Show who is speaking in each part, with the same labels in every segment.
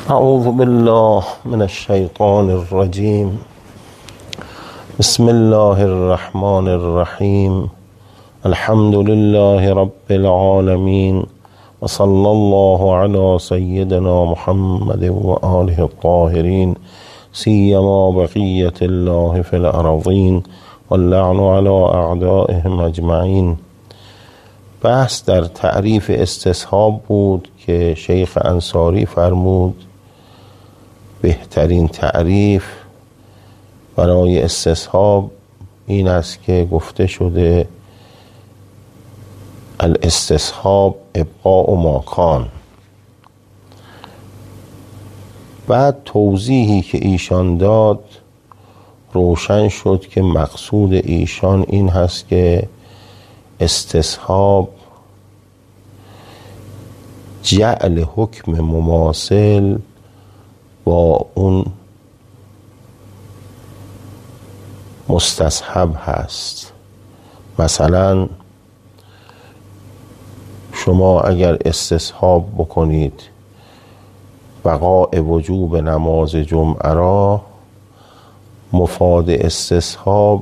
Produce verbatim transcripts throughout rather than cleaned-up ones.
Speaker 1: اعوذ بالله من الشیطان الرجیم. بسم الله الرحمن الرحیم. الحمد لله رب العالمین و صلی الله علی سیدنا محمد و آله الطاهرین سیما بقیة الله فی الارضین واللعن علی اعدائهم اجمعین. بحث در تعریف استصحاب بود که شیخ انصاری فرمود بهترین تعریف برای استصحاب این است که گفته شده الاستصحاب ابقاء ما کان. بعد توضیحی که ایشان داد روشن شد که مقصود ایشان این هست که استصحاب جعل حکم مماثل با اون مستصحب هست. مثلا شما اگر استصحاب بکنید بقاء وجوب نماز جمعه را، مفاد استصحاب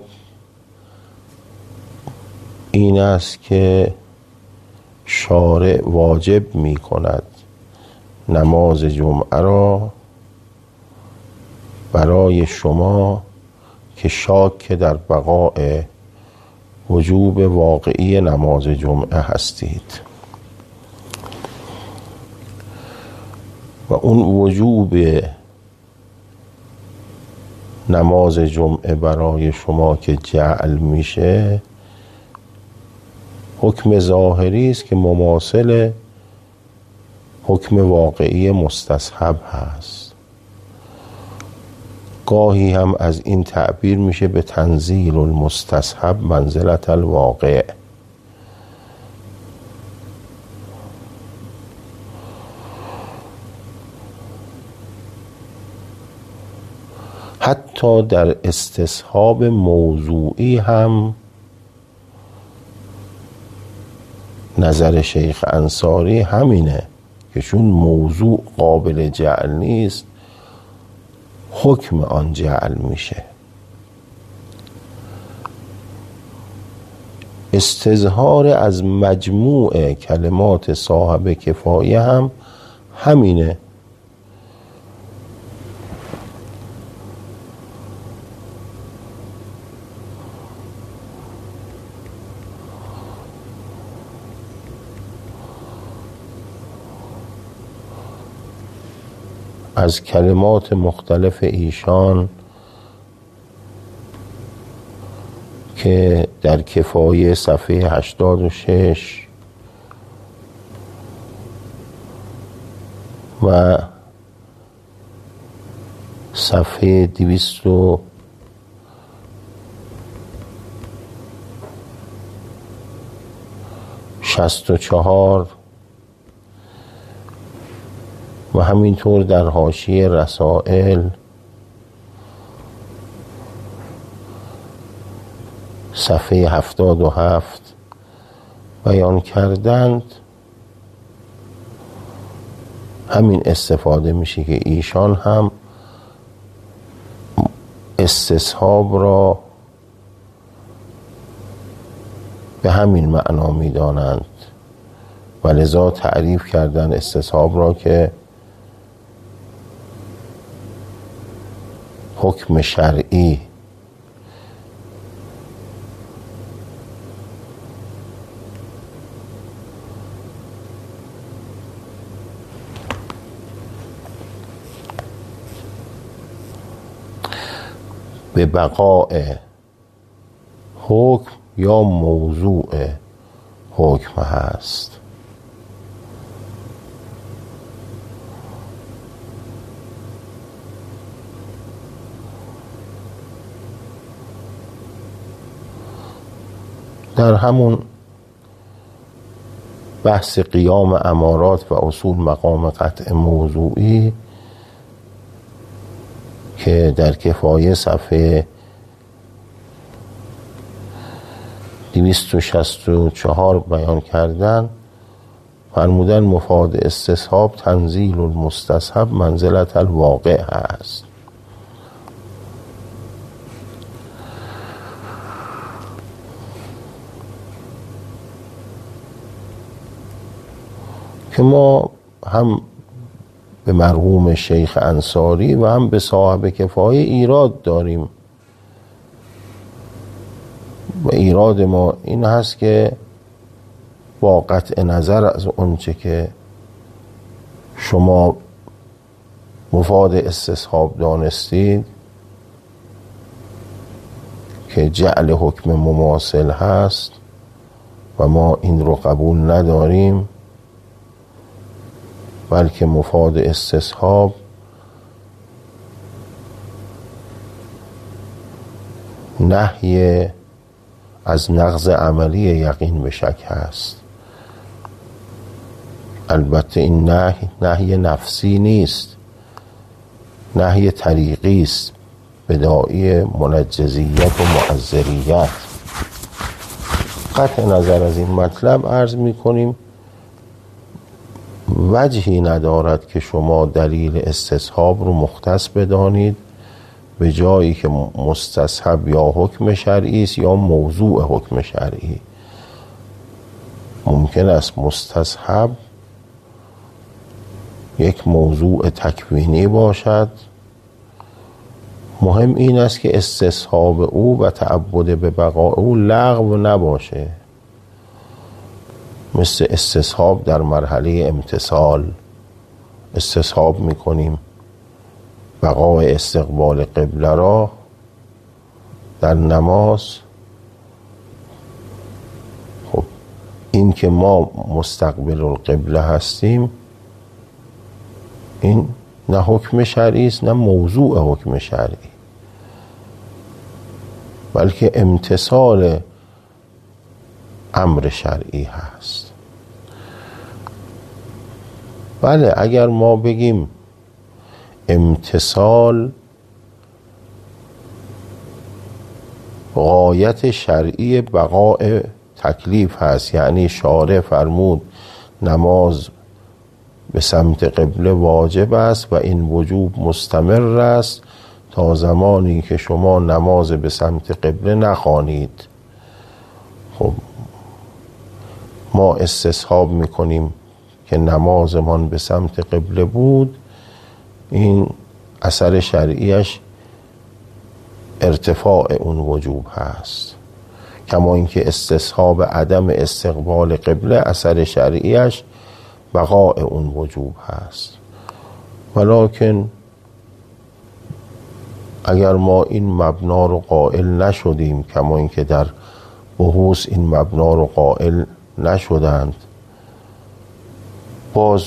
Speaker 1: این است که شارع واجب می کند نماز جمعه را برای شما که شاک در بقاء وجوب واقعی نماز جمعه هستید و اون وجوب نماز جمعه برای شما که جعل میشه حکم ظاهری است که مماثل حکم واقعی مستصحب هست. گاهی هم از این تعبیر میشه به تنزیل المستصحب منزلت الواقع. حتی در استصحاب موضوعی هم نظر شیخ انصاری همینه که چون موضوع قابل جعل نیست حکم آن جعل میشه. استظهار از مجموع کلمات صاحب کفایه هم همینه. از کلمات مختلف ایشان که در کفایه صفحه هشتاد و شش و صفحه دویست و شصت و چهار و همینطور در حاشیه رسائل صفحه هفتاد و هفت بیان کردند، همین استفاده میشه که ایشان هم استصحاب را به همین معنا میدانند و لذا تعریف کردن استصحاب را که حکم شرعی. به بقاء حکم یا موضوع حکم هست. در همون بحث قیام امارات و اصول مقام قطع موضوعی که در کفایه صفحه دویست و شصت و چهار بیان کردن، فرمودن مفاد استصحاب تنزیل المستصحب منزلت الواقع هست. که ما هم به مرحوم شیخ انصاری و هم به صاحب کفایه ایراد داریم و ایراد ما این هست که با قطع نظر از اونچه که شما مفاد استصحاب دانستید که جعل حکم مماثل هست و ما این رو قبول نداریم، بلکه مفاد استصحاب نهی از نقض عملی یقین به شک هست. البته این نهی نهی نفسی نیست، نهی طریقی است، بداعی منجزیت و معذریت. قطع نظر از این مطلب عرض می کنیم وجهی ندارد که شما دلیل استصحاب رو مختص بدانید به جایی که مستصحب یا حکم شرعی است یا موضوع حکم شرعی. ممکن است مستصحب یک موضوع تکوینی باشد، مهم این است که استصحاب او و تعبد به بقاء او لغو نباشه، مثل استصحاب در مرحله امتثال. استصحاب میکنیم بقاء استقبال قبله را در نماز. خب این که ما مستقبل القبله هستیم این نه حکم شرعی است نه موضوع حکم شرعی، بلکه امتثال امر شرعی هست. بله اگر ما بگیم امتثال غایت شرعی بقاء تکلیف هست، یعنی شارع فرمود نماز به سمت قبله واجب است و این وجوب مستمر است تا زمانی که شما نماز به سمت قبله نخوانید. خب ما استصحاب میکنیم که نمازمان به سمت قبله بود، این اثر شرعیش ارتفاع اون وجوب هست، کما اینکه استصحاب عدم استقبال قبله اثر شرعیش بقاء اون وجوب هست. ولکن اگر ما این مبنا رو قائل نشدیم، کما اینکه در بحوث این مبنا رو قائل نشدند، باز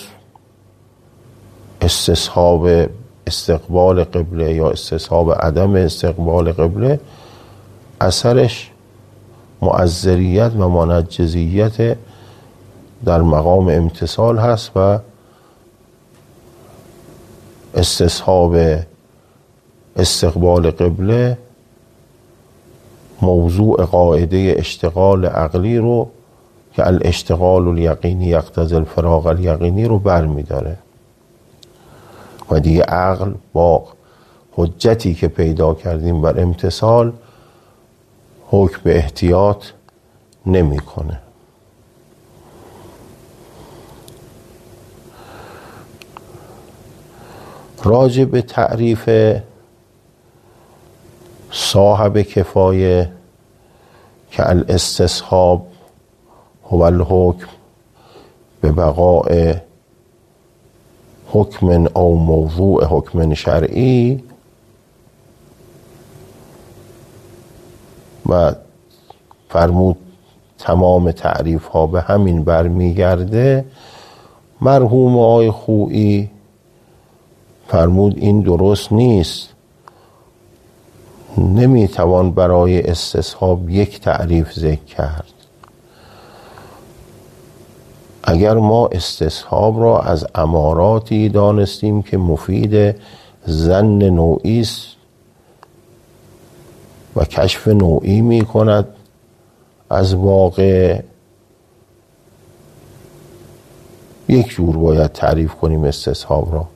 Speaker 1: استصحاب استقبال قبله یا استصحاب عدم استقبال قبله اثرش معذریت و منجزیت در مقام امتثال هست و استصحاب استقبال قبله موضوع قاعده اشتغال عقلی رو که الاشتغال الیقینی یقتضی الفراغ الیقینی رو برمی داره و دیگه عقل با حجتی که پیدا کردیم بر امتثال حکم به احتیاط نمی کنه. راجع به تعریف صاحب کفایه که الاستصحاب هو الحکم به بقاء حکم او موضوع حکم شرعی و فرمود تمام تعریف ها به همین برمیگرده، مرحوم آقای خویی فرمود این درست نیست، نمیتوان برای استصحاب یک تعریف ذکر کرد. اگر ما استصحاب را از اماراتی دانستیم که مفید ظن نوعی است و کشف نوعی می کند از واقع، یک جور باید تعریف کنیم استصحاب را.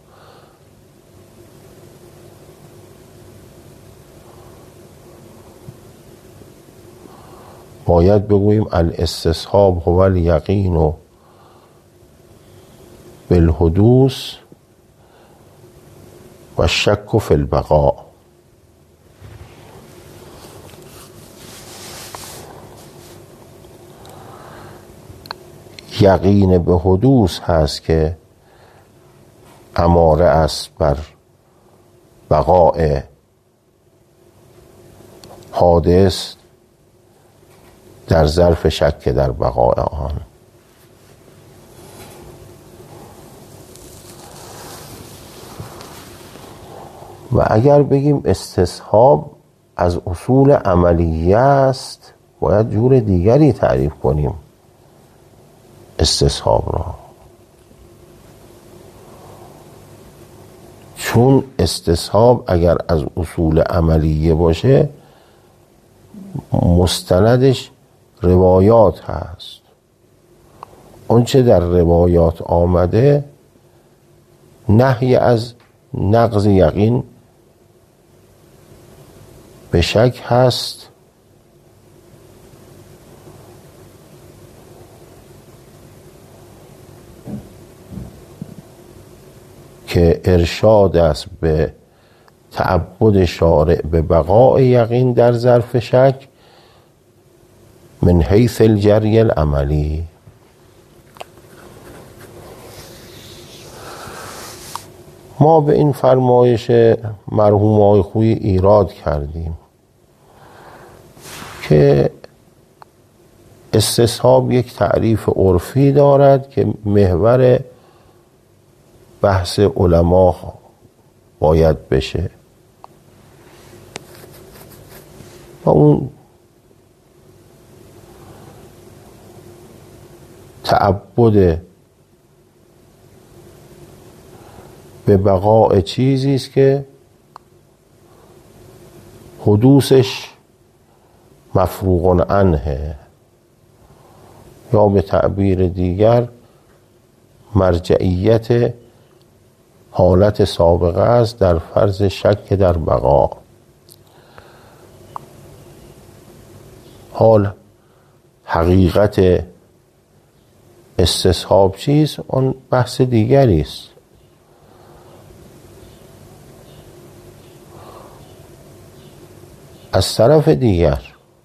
Speaker 1: باید بگوییم الاستصحاب هو الیقین بالحدوث و الشک فی البقاء. یقین به حدوث هست که اماره است بر بقاء حادث در ظرف شک در بقاء آن. و اگر بگیم استصحاب از اصول عملیه است، باید جور دیگری تعریف کنیم استصحاب را، چون استصحاب اگر از اصول عملیه باشه مستندش روایات هست. اون چه در روایات آمده نهی از نقض یقین به شک هست که ارشاد است به تعبد شارع به بقاء یقین در ظرف شک من حیث الجری العملی. ما به این فرمایش مرحوم آقای خویی ایراد کردیم که استصحاب یک تعریف عرفی دارد که محور بحث علما باید بشه و اون تعبد به بقاء چیزی است که حدوثش مفروغ عنه، یا به تعبیر دیگر مرجعیت حالت سابقه است در فرض شک در بقا. حال حقیقت استصحاب چیست اون بحث دیگری است. از طرف دیگر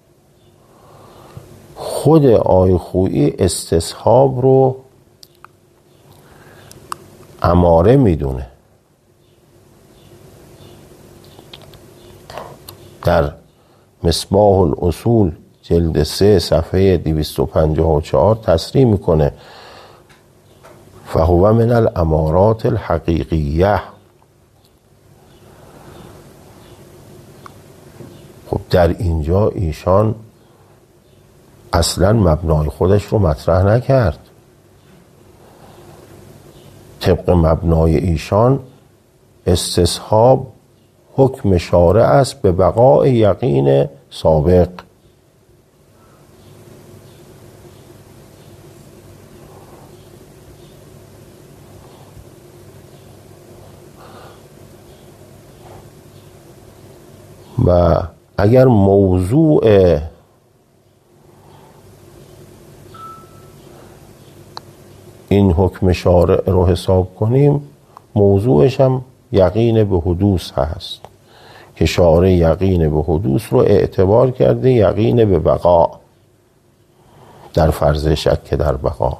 Speaker 1: خود آقای خویی استصحاب رو اماره میدونه. در مصباح الاصول جلد سه صفحه دویست و پنجاه و چهار تصریح میکنه فهو من الامارات الحقیقیه. خب در اینجا ایشان اصلا مبنای خودش رو مطرح نکرد. طبق مبنای ایشان استصحاب حکم شارع است به بقاء یقین سابق. و اگر موضوع این حکم شارع رو حساب کنیم موضوعش هم یقین به حدوث هست که شارع یقین به حدوث رو اعتبار کرده یقین به بقا در فرض شک در بقا.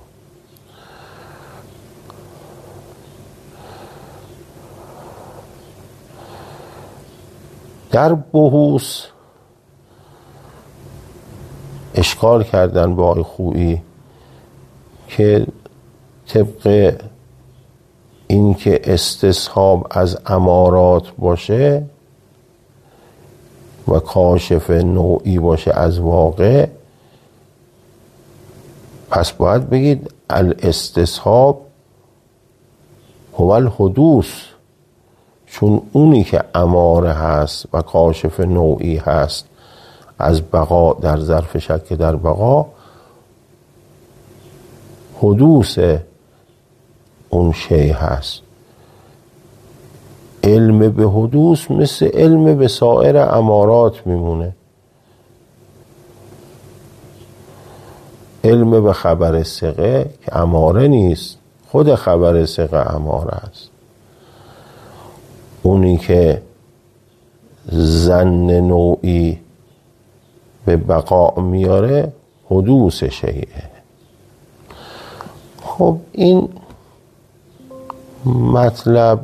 Speaker 1: در بحوث اشکال کردن با آقای خویی که طبق این که استصحاب از امارات باشه و کاشف نوعی باشه از واقع، پس باید بگید الاستصحاب هو الحدوث، چون اونی که اماره هست و کاشف نوعی هست از بقا در ظرف شک در بقا حدوث اون شی هست. علم به حدوث مثل علم به سایر امارات میمونه. علم به خبر ثقه که اماره نیست، خود خبر ثقه اماره است. اونی که ظن نوعی به بقا میاره حدوث شیئه. خب این مطلب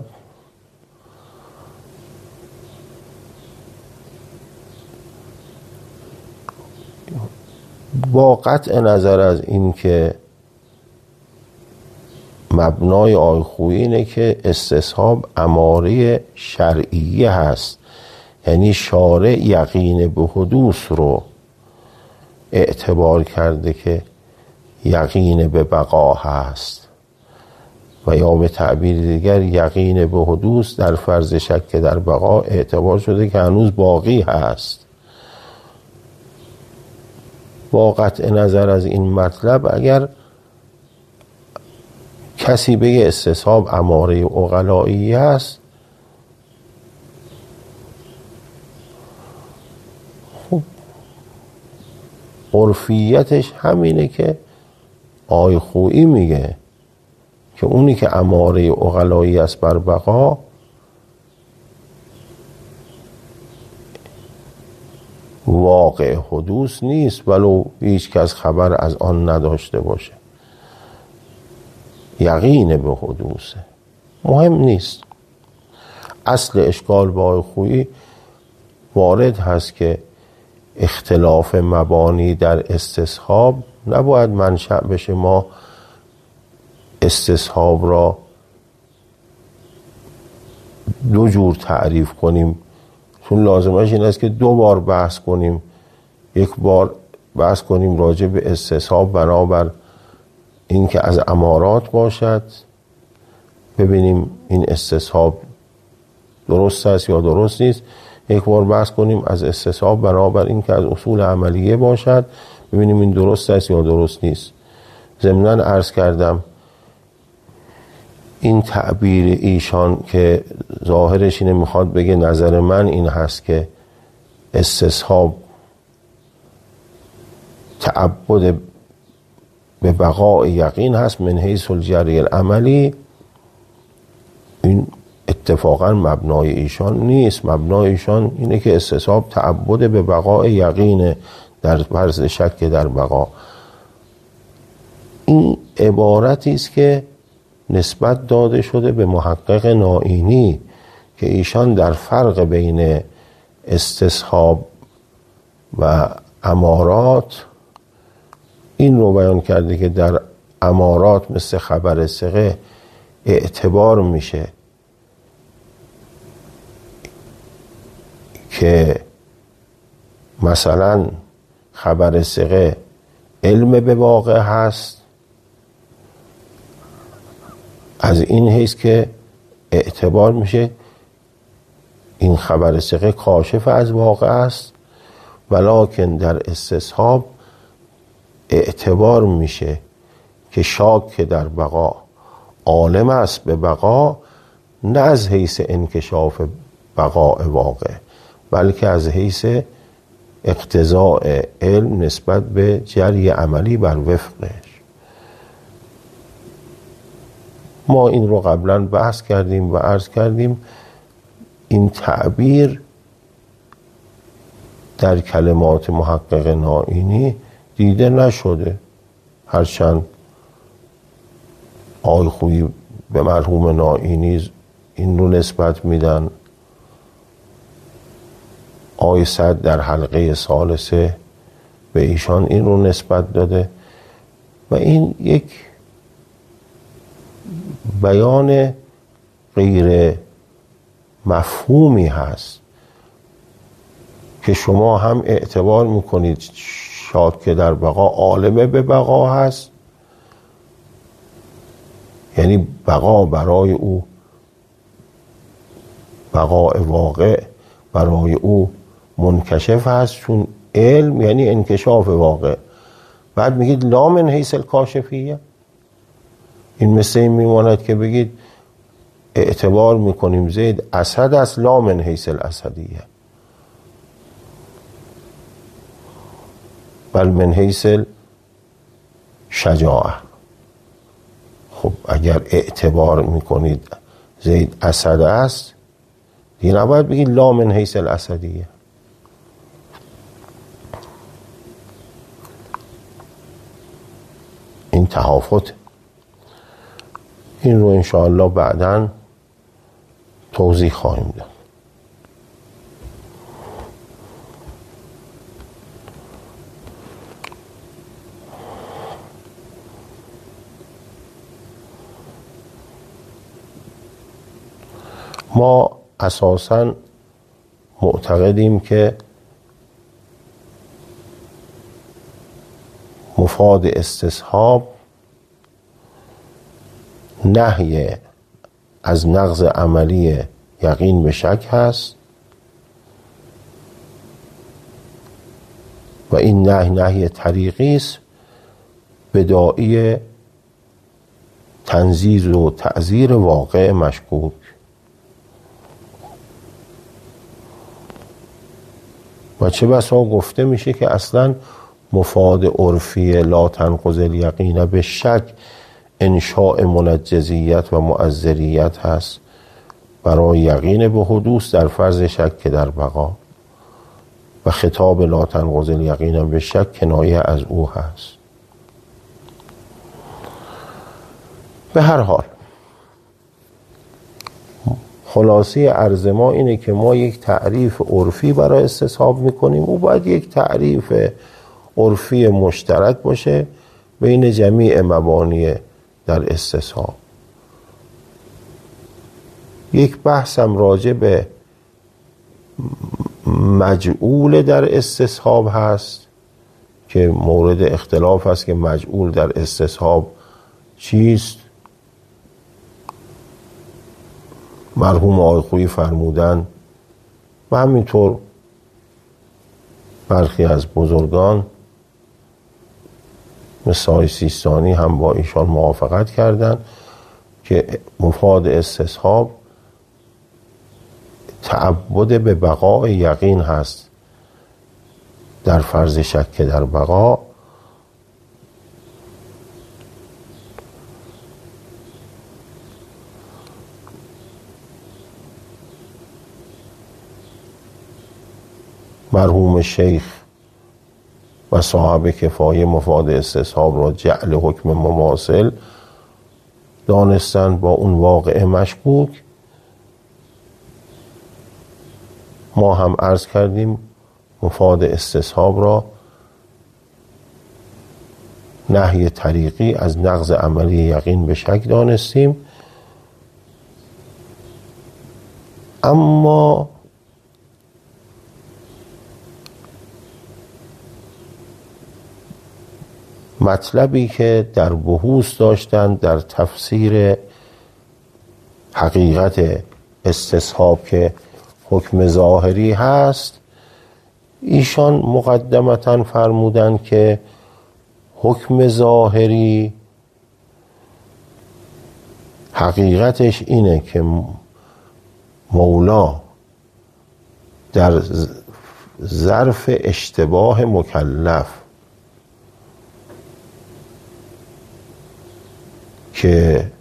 Speaker 1: با قطع نظر از این که مبنای آیخویی اینه که استصحاب اماره شرعیه هست، یعنی شارع یقین به حدوث رو اعتبار کرده که یقین به بقا هست، و یا به تعبیر دیگر یقین به حدوث در فرض شک در بقا اعتبار شده که هنوز باقی هست. با قطع نظر از این مطلب اگر کسی بگه استصحاب اماره عقلایی است، خب عرفیتش همینه که آیخویی میگه که اونی که اماره عقلایی است بر بقا واقع حدوث نیست، ولو هیچ کس خبر از آن نداشته باشه. یقین به حدوثه، مهم نیست. اصل اشکال با آیخویی وارد هست که اختلاف مبانی در استصحاب نباید منشأ بشه ما استصحاب را دو جور تعریف کنیم، چون لازمش این است که دو بار بحث کنیم. یک بار بحث کنیم راجع به استصحاب بنابر این که از امارات باشد، ببینیم این استصحاب درست است یا درست نیست. یک بار بحث کنیم از استصحاب بنابر این که از اصول عملیه باشد، ببینیم این درست است یا درست نیست. ضمناً عرض کردم این تعبیر ایشان که ظاهرش اینه میخواد بگه نظر من این هست که استصحاب تعبد به بقاء یقین هست من حیث الجری العملی، این اتفاقا مبنای ایشان نیست. مبنای ایشان اینه که استصحاب تعبد به بقاء یقین در فرض شک در بقا. این عبارتی است که نسبت داده شده به محقق نائینی که ایشان در فرق بین استصحاب و امارات این رو بیان کرده که در امارات مثل خبر ثقه اعتبار میشه که مثلا خبر ثقه علم به واقع هست، از این حیث که اعتبار میشه این خبر ثقه کاشف از واقع است، ولکن در استصحاب اعتبار میشه که شاک در بقا عالم است به بقا، نه از حیث انکشاف بقاء واقع بلکه از حیث اقتضاء علم نسبت به جری عملی بر وفقش. ما این رو قبلا بحث کردیم و عرض کردیم این تعبیر در کلمات محقق نائینی دیده نشده، هرچند آیخویی به مرحوم نائینی این رو نسبت میدن، آی صد در حلقه ثالثه به ایشان این رو نسبت داده و این یک بیان غیر مفهومی هست که شما هم اعتبار میکنید شاک که در بقا عالمه به بقا هست، یعنی بقا برای او بقاء واقع برای او منکشف هست، چون علم یعنی انکشاف واقع. بعد میگید لا من حیث الکاشفیه، این مثل این میماند که بگید اعتبار میکنیم زید اسد است لا من حیث الاسدیه بل من حیث شجاعه. خب اگر اعتبار میکنید زید اسد است دیگه نباید بگید لا من حیث الاسدیه. این تهافت. این رو انشاءالله بعداً توضیح خواهیم داد. ما اساساً معتقدیم که مفاد استصحاب نهی از نقض عملی یقین به شک هست و این نهی نهی طریقی است بداعی تنزیز و تعزیر واقع مشکوک. و چه بسا گفته میشه که اصلا مفاد عرفی لا تنقض الیقین به شک انشاء منجزیت و معذریت هست برای یقین به حدوث در فرض شک در بقا و خطاب لا تنقض الیقین به شک کنایه از او هست. به هر حال خلاصه عرض ما اینه که ما یک تعریف عرفی برای استصحاب میکنیم، او باید یک تعریف عرفی مشترک باشه بین جمیع مبانی در استصحاب. یک بحثم راجع به مجعول در استصحاب هست که مورد اختلاف هست که مجعول در استصحاب چیست. مرحوم آقای خویی فرمودن و همینطور برخی از بزرگان مثل آقای سیستانی هم با ایشان موافقت کردن که مفاد استصحاب تعبد به بقای یقین هست در فرض شک در بقا مرحوم شیخ و صاحب کفایه مفاد استصحاب را جعل حکم مماثل دانستند با اون واقع مشکوک. ما هم عرض کردیم مفاد استصحاب را نهی طریقی از نقض عملی یقین به شک دانستیم، اما مطلبی که در بحوث داشتند در تفسیر حقیقت استصحاب که حکم ظاهری هست، ایشان مقدمتاً فرمودن که حکم ظاهری حقیقتش اینه که مولا در ظرف اشتباه مکلف که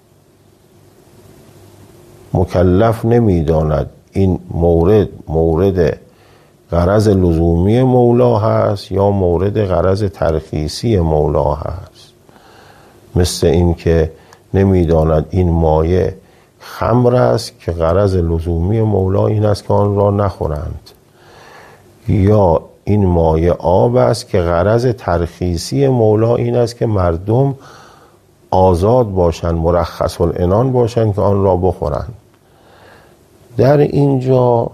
Speaker 1: مکلف نمیداند این مورد مورد غرض لزومی مولا هست یا مورد غرض ترخیصی مولا هست، مثل این که نمیداند این مایه خمر است که غرض لزومی مولا این است که آن را نخورند، یا این مایه آب است که غرض ترخیصی مولا این است که مردم آزاد باشند، مرخص العنان باشند که آن را بخورند. در اینجا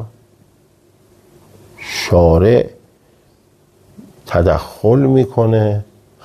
Speaker 1: شارع تدخل میکنه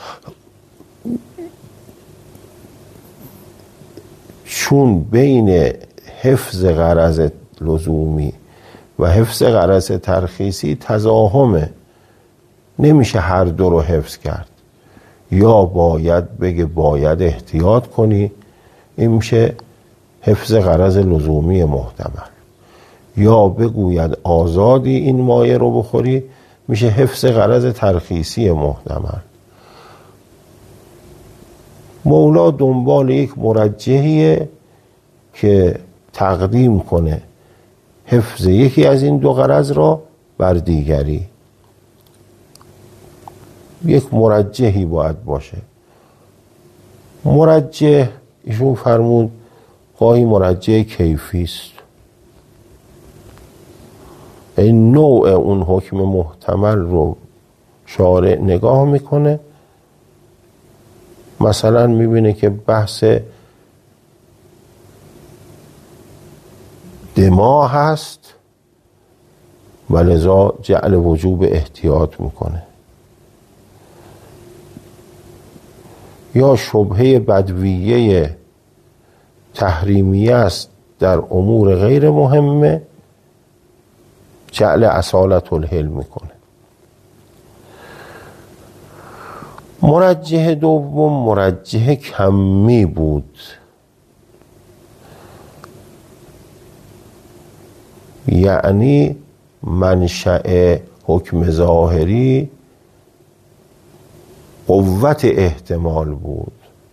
Speaker 1: چون بین حفظ غرض لزومی و حفظ غرض ترخیصی تزاحمه، نمیشه هر دو رو حفظ کرد. یا باید بگه باید احتیاط کنی، این میشه حفظ غرض لزومی محتمل. یا بگوید آزادی این مایه رو بخوری، میشه حفظ غرض ترخیصی محتمل. مولا دنبال یک مرجحیه که تقدیم کنه حفظ یکی از این دو غرض را بر دیگری. یک مرجحی باید باشه. مرجح ایشون فرمود گاهی مرجح کیفی است. این نوع اون حکم محتمل رو شارع نگاه میکنه، مثلا میبینه که بحث دماء هست و لذا جعل وجوب احتیاط میکنه. یا شبهه بدویه تحریمیه است در امور غیر مهمه، جعل اصالت الحل میکنه. مرجح دوم مرجح کمی بود، یعنی منشأ حکم ظاهری قوت احتمال بود،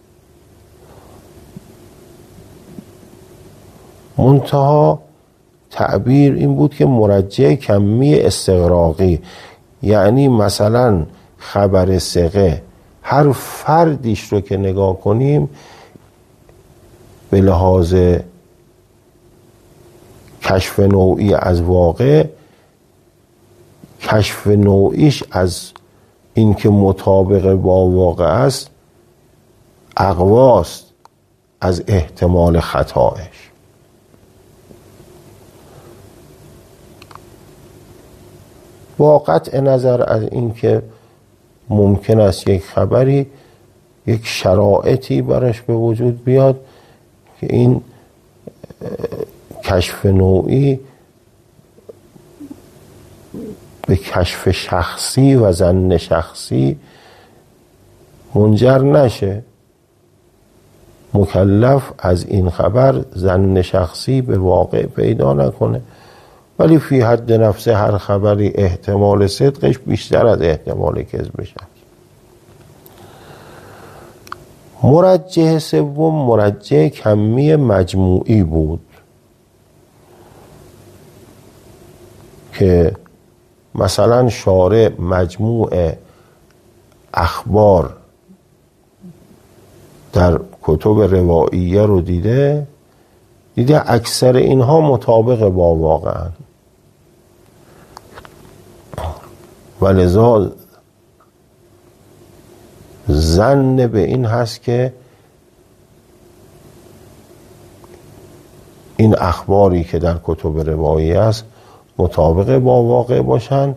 Speaker 1: منتها تعبیر این بود که مرجح کمی استغراقی، یعنی مثلا خبر ثقه هر فردیش رو که نگاه کنیم به لحاظ کشف نوعی از واقع، کشف نوعیش از این که مطابق با واقع است اقواست از احتمال خطایش. با قطع نظر از این که ممکن است یک خبری یک شرایطی برش به وجود بیاد که این کشف نوعی به کشف شخصی و ظن شخصی منجر نشه، مکلف از این خبر ظن شخصی به واقع پیدا نکنه، ولی فی حد نفسه هر خبری احتمال صدقش بیشتر از احتمال کذبش است. مرجح سوم مرجح کمی مجموعی بود که مثلا شارع مجموع اخبار در کتب روائیه رو دیده دیده اکثر اینها مطابق با واقعن، ولذا ظن به این هست که این اخباری که در کتب روایی است مطابق با واقع باشند.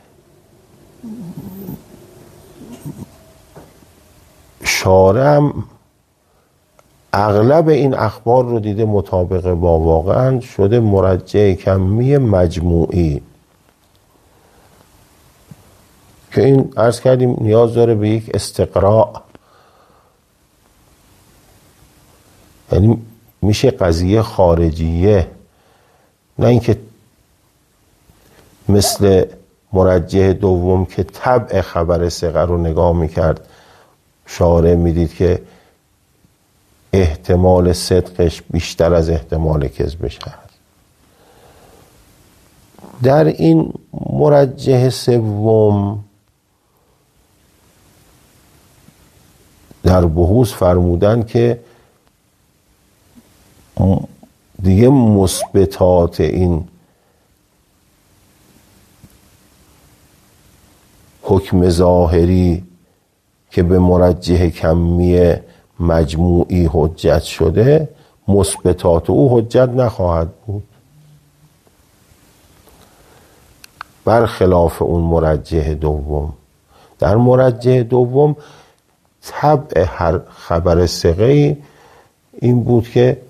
Speaker 1: شارع هم اغلب این اخبار رو دیده مطابق با واقع شده مرجح کمی مجموعی، که این عرض کردیم نیاز داره به یک استقراء، یعنی میشه قضیه خارجیه، نه اینکه مثل مرجح دوم که طبع خبر ثقه رو نگاه میکرد شارع میدید که احتمال صدقش بیشتر از احتمال کذبش هست. در این مرجح سوم در بحوث فرمودن که دیگه مثبتات این حکم ظاهری که به مرجح کمی مجموعی حجت شده مثبتات او حجت نخواهد بود، برخلاف اون مرجح دوم. در مرجح دوم طبع هر خبر ثقه‌ای این بود که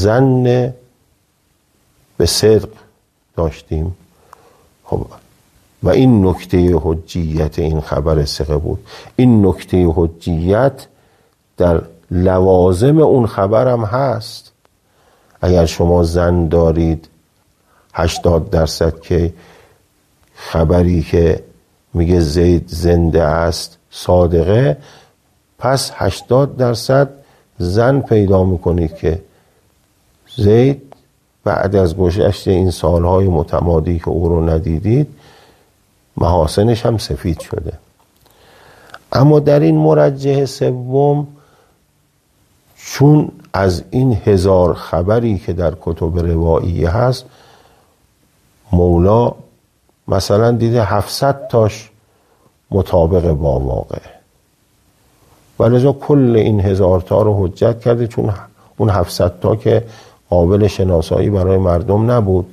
Speaker 1: ظن به صدق داشتیم. خب و این نکته حجیت این خبر ثقه بود. این نکته حجیت در لوازم اون خبر هم هست. اگر شما زن دارید هشتاد درصد که خبری که میگه زید زنده است صادقه، پس هشتاد درصد زن پیدا میکنید که زید بعد از گذشت این سالهای متمادی که او رو ندیدید محاسنش هم سفید شده. اما در این مرجح سوم، چون از این هزار خبری که در کتب روایی هست مولا مثلا دیده هفتصد تاش مطابق با واقع، ولذا کل این هزار تا رو حجت کرده، چون اون هفتصد تا که قابل شناسایی برای مردم نبود.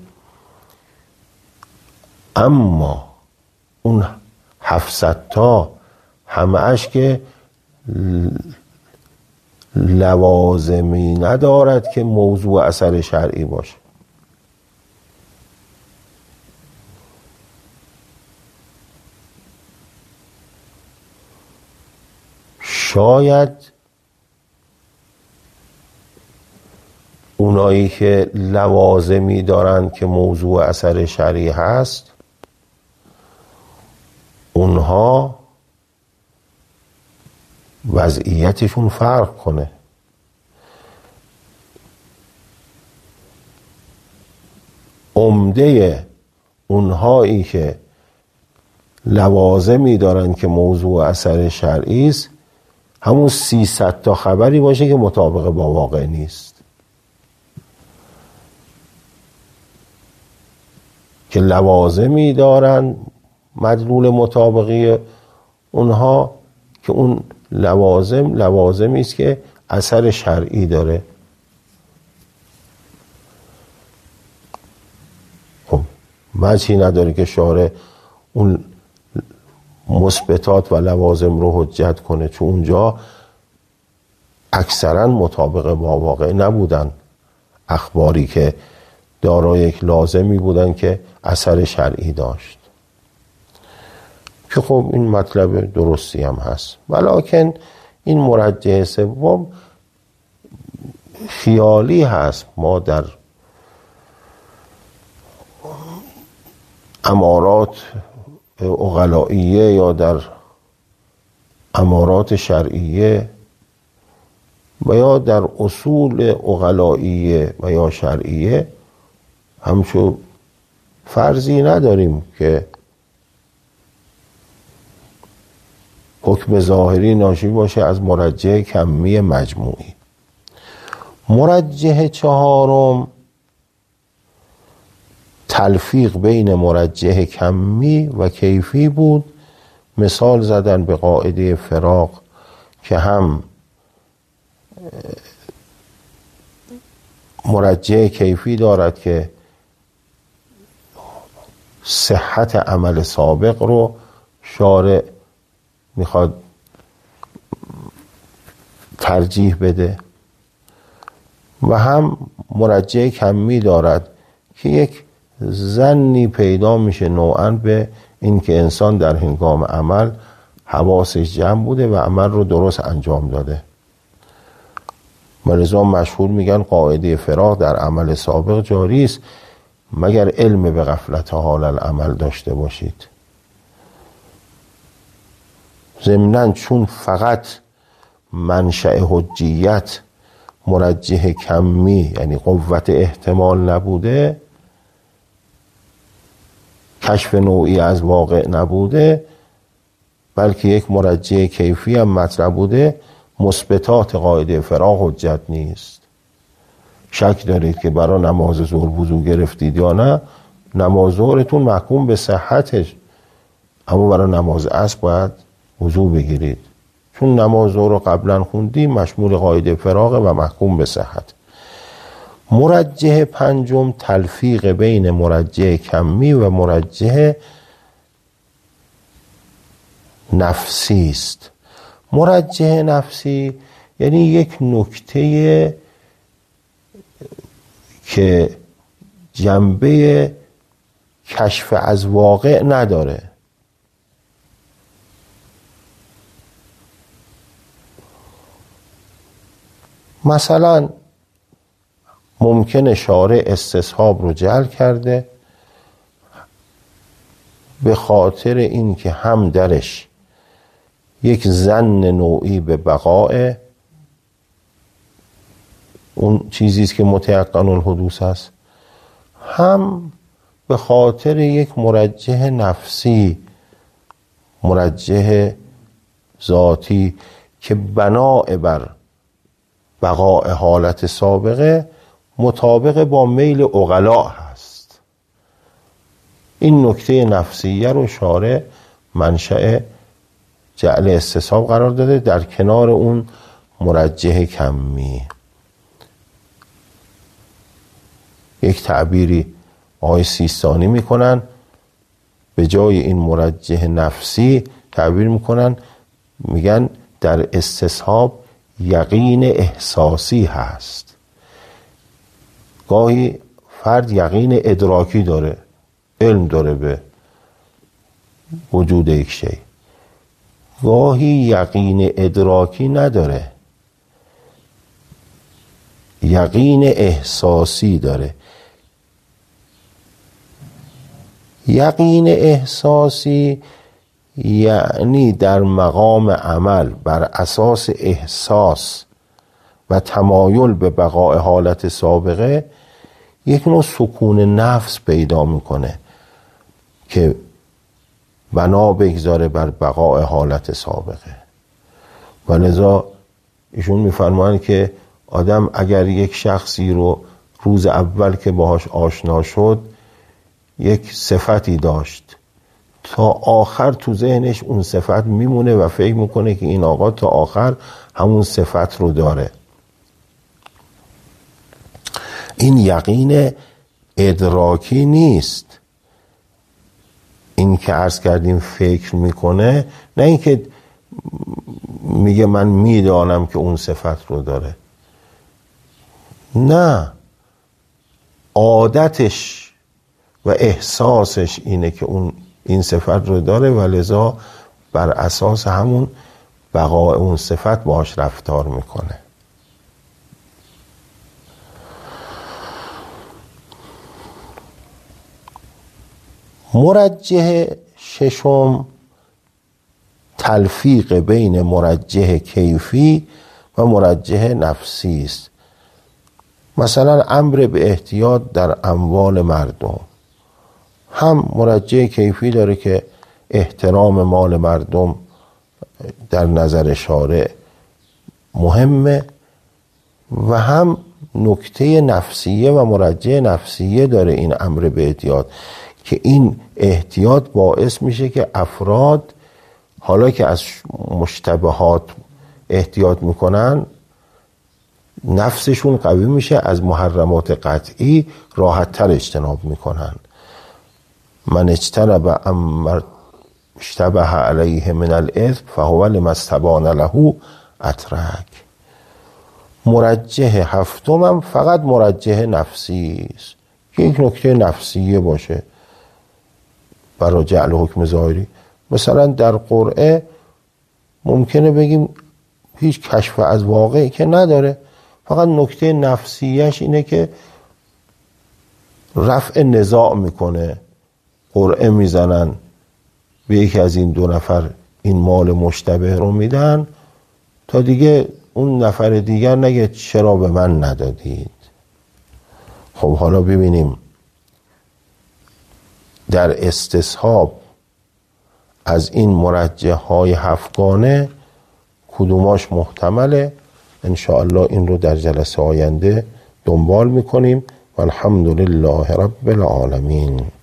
Speaker 1: اما اون هفتصد تا همه‌اش که لوازمی ندارد که موضوع اثر شرعی باشه. شاید اونایی که لوازمی دارند که موضوع اثر شرعی هست، اونها وضعیتشون فرق کنه. عمده اونهایی که لوازمی دارن که موضوع اثر شرعی است همون سیصد تا خبری باشه که مطابق با واقع نیست، که لوازمی دارن مدلول مطابقی اونها که اون لوازم لوازمی است که اثر شرعی داره. خب وجهی نداره که شارع اون مثبتات و لوازم رو حجت کنه، چون اونجا اکثرا مطابق با واقع نبودن، اخباری که دارای یک لازمی بودن که اثر شرعی داشت، که خب این مطلب درستی هم هست. ولکن این مرجح سوم خیالی هست. ما در امارات عقلائیه یا در امارات شرعیه و یا در اصول عقلائیه و یا شرعیه همچون فرضی نداریم که حکم ظاهری ناشی باشه از مرجح کمی مجموعی. مرجح چهارم تلفیق بین مرجح کمی و کیفی بود. مثال زدن به قاعده فراق که هم مرجح کیفی دارد که صحت عمل سابق رو شارع میخواد ترجیح بده، و هم مرجح کمی دارد که یک ظنی پیدا میشه نوعاً به این که انسان در هنگام عمل حواسش جمع بوده و عمل رو درست انجام داده. ولذا مشهور میگن قاعده فراق در عمل سابق جاری است مگر علم به غفلت حال العمل داشته باشید. ضمناً چون فقط منشأ حجیت مرجح کمی یعنی قوت احتمال نبوده، کشف نوعی از واقع نبوده، بلکه یک مرجح کیفی هم مطرح بوده، مثبتات قاعده فراق حجت نیست. شک دارید که برای نماز ظهر وضو گرفتید یا نه، نماز ظهرتون محکوم به صحتش، اما برای نماز عصر باید وضو بگیرید، چون نماز ظهر رو قبلا خوندیم مشمول قاعده فراق و محکوم به صحت. مرجح پنجم تلفیق بین مرجح کمی و مرجح نفسی است. مرجح نفسی یعنی یک نکته که جنبه کشف از واقع نداره. مثلا ممکنه شارع استصحاب رو جعل کرده به خاطر این که هم درش یک ظن نوعی به بقاء اون چیزیست که متیقن الحدوث است، هم به خاطر یک مرجح نفسی، مرجح ذاتی که بناء بر بقاء حالت سابقه مطابق با میل عقلا هست. این نکته نفسیه رو شارع منشأ جعل استصحاب قرار داده در کنار اون مرجح کمی. یک تعبیری آقای سیستانی میکنن، به جای این مرجح نفسی تعبیر میکنن، میگن در استصحاب یقین احساسی هست. گاهی فرد یقین ادراکی داره، علم داره به وجود یک شی، گاهی یقین ادراکی نداره، یقین احساسی داره. یقین احساسی یعنی در مقام عمل بر اساس احساس و تمایل به بقاء حالت سابقه یک نوع سکون نفس پیدا میکنه که بنا بگذاره بر بقاء حالت سابقه. و لذا ایشون میفرمایند که آدم اگر یک شخصی رو روز اول که باهاش آشنا شد یک صفتی داشت، تا آخر تو ذهنش اون صفت میمونه و فکر میکنه که این آقا تا آخر همون صفت رو داره. این یقین ادراکی نیست. این که عرض کردیم فکر میکنه، نه اینکه میگه من میدانم که اون صفت رو داره، نه، عادتش و احساسش اینه که اون این صفت رو داره و لذا بر اساس همون بقاء اون صفت باهاش رفتار میکنه. مرجح ششم تلفیق بین مرجح کیفی و مرجح نفسی است. مثلا امر به احتیاط در اموال مردم هم مرجح کیفی داره که احترام مال مردم در نظر شارع مهمه، و هم نکته نفسیه و مرجح نفسیه داره این امر به احتیاط، که این احتیاط باعث میشه که افراد حالا که از مشتبهات احتیاط میکنن نفسشون قوی میشه، از محرمات قطعی راحت تر اجتناب میکنن. من اجتنب امر اشتبه علیه من الاثم فهو لما استبان له اترک. مرجح هفتم هم فقط مرجح نفسی است که یک نکته نفسیه باشه برای جعل حکم ظاهری. مثلا در قرعه ممکنه بگیم هیچ کشف از واقعی که نداره، فقط نکته نفسیش اینه که رفع نزاع میکنه، قرعه میزنن به یکی از این دو نفر این مال مشتبه رو میدن تا دیگه اون نفر دیگر نگه چرا به من ندادید. خب حالا ببینیم در استصحاب از این مرجح های هفتگانه کدوماش محتمله. انشاءالله این رو در جلسه آینده دنبال میکنیم و الحمدلله رب العالمین.